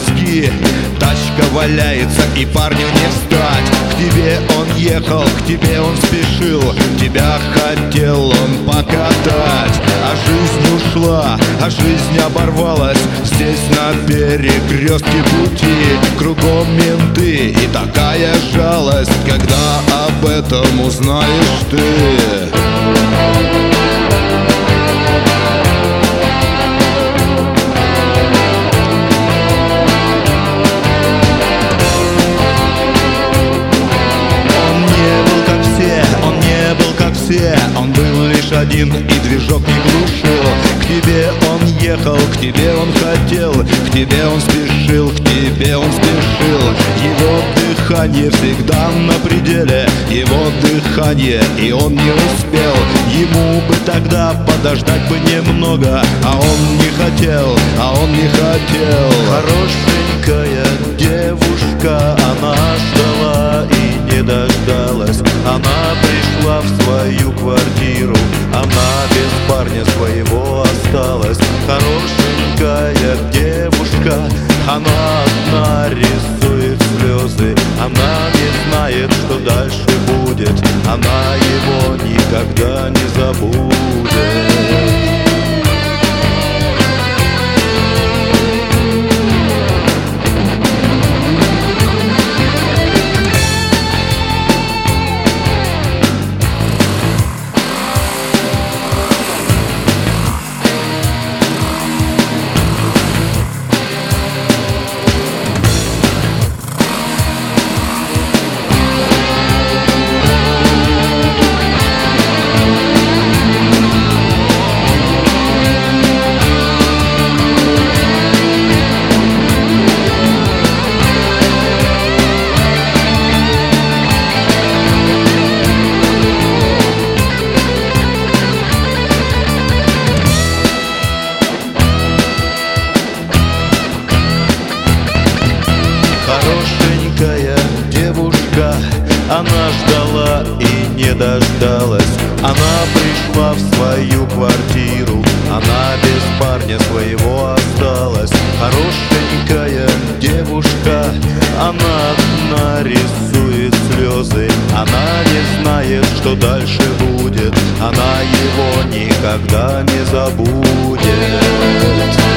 мозги. Тачка валяется и парню не встать. К тебе он ехал, к тебе он спешил, тебя хотел он покатать. А жизнь ушла, а жизнь оборвалась здесь на перекрестке пути. Кругом менты и такая жалость, когда об этом узнаешь ты. Он был лишь один и движок не глушил. К тебе он ехал, к тебе он хотел, к тебе он спешил, к тебе он спешил. Его дыхание всегда на пределе, его дыхание, и он не успел. Ему бы тогда подождать бы немного, а он не хотел, а он не хотел. Хорошенькая девушка, она ждала и не дождалась. Она пришла в свою квартиру, она без парня своего осталась. Хорошенькая девушка, она одна рисует слезы. Она не знает, что дальше будет, она его никогда не забудет. Хорошенькая девушка, она ждала и не дождалась. Она пришла в свою квартиру, она без парня своего осталась. Хорошенькая девушка, она одна рисует слезы. Она не знает, что дальше будет, она его никогда не забудет.